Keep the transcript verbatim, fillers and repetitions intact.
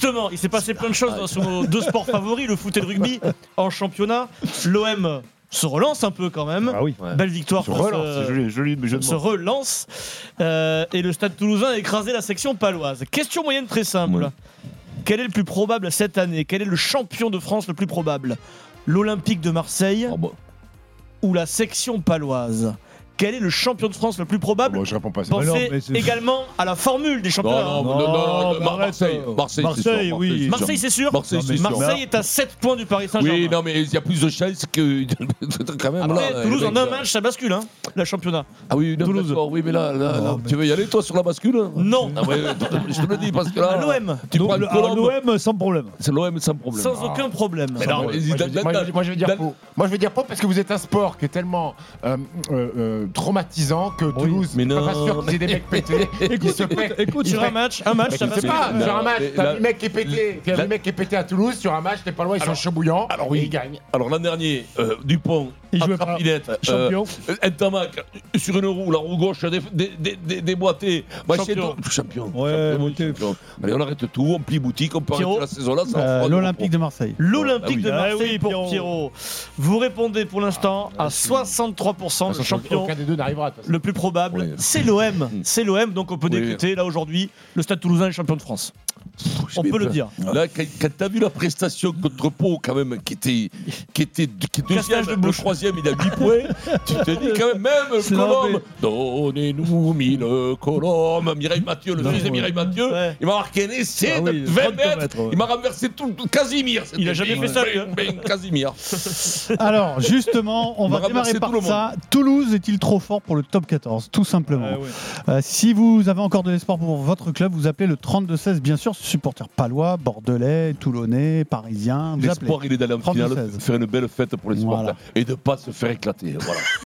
justement, il s'est passé plein de choses dans nos deux sports favoris, le foot et le rugby, en championnat. L'O M se relance un peu quand même. Ah oui. Belle victoire Se face, relance, euh, c'est joli, joli, mais je se relance. Euh, et le Stade Toulousain a écrasé la section paloise. Question moyenne très simple. Ouais. Quel est le plus probable cette année? Quel est le champion de France le plus probable? L'Olympique de Marseille Ah bah. ou la section paloise? Quel est le champion de France le plus probable? Bon, je réponds pas à ça. Pensez non, mais c'est- également à la formule des championnats. Non, non, Non, non, non, non, bah arrête, Marseille, euh, Marseille, Marseille, c'est sûr, oui. c'est Marseille, c'est sûr. Marseille, c'est sûr. Marseille est à sept points du Paris Saint-Germain. Oui, non, mais il y a plus de chances que. quand même, Après, là, Toulouse, les en mecs, un là. match, ça bascule, hein, le championnat. Ah oui, non, Toulouse. d'accord, oui, mais là, là, là, Non, mais- tu veux y aller, toi, sur la bascule? Non. Ah ouais, je te le dis, parce que là. À l'O M, Tu Donc, prends le- le alors, Colombe, l'O M sans problème. c'est l'O M sans problème. sans aucun problème. Mais non, Moi, mais je vais dans- dire- moi, je vais- moi, je vais dire dans- faux. Moi, je vais dire faux parce que vous êtes un sport qui est tellement euh, euh, euh, traumatisant que Toulouse, mais je suis non, pas sûr qu'ils aient des mecs pétés. Ils se fait- écoute, ils Sur se un fait- match, un match, Je ça sais bascule. pas, Non, sur un match, mais t'as la- vu le mec qui est pété, t'as vu la- le mec qui est pété à Toulouse, sur un match, t'es pas loin, ils sont chauds bouillants, alors oui. et ils gagnent. Alors l'an dernier, euh, Dupont, Il jouait pas. Atrapinette, Champion. euh, Ntamak, sur une roue, la roue gauche dé- dé- dé- dé- déboîtée. Champion. Champion. Ouais, Champion, mais t'es- champion. Allez, on arrête tout, on plie boutique, on peut Pierrot. arrêter la saison là. ça Euh, fera L'Olympique du de Marseille. L'Olympique Ah oui. de Ah Marseille oui, pour Pierrot. Pierrot. Vous répondez pour l'instant à soixante-trois pour cent. Le champion Aucun des deux n'arrivera. de toute façon. le plus probable, Oui. c'est l'O M. C'est l'O M, donc on peut Oui. décréter là aujourd'hui le Stade Toulousain est champion de France. On Mais peut le ben, dire. Là, quand, quand t'as vu la prestation contre Pau, quand même, qui était, qui était qui est deuxième, Casse-tâche de le bouche. troisième, il a huit points, tu te dis quand même, même C'est Colombe, donnez-nous mille Colombe, Mireille Mathieu, le Non, fils de ouais. Mireille Mathieu, Ouais. il m'a marqué un essai Ah oui, de vingt trente mètres, mètres, ouais. il m'a renversé tout, tout Casimir. c'était Il a jamais bing, fait ça, lui, hein. bing, bing, Casimir. Alors, justement, on On va va démarrer ramasser par tout le ça. Toulouse est-il trop fort pour le top quatorze? Tout simplement. Ah ouais. Euh, si vous avez encore de l'espoir pour votre club, vous appelez le trente-deux seize, bien sûr, supporters palois, bordelais, toulonnais, parisiens. Vous appelez. L'espoir, il est d'aller en finale, trente-deux seize. faire une belle fête pour les supporters Voilà. et de ne pas se faire éclater. Voilà.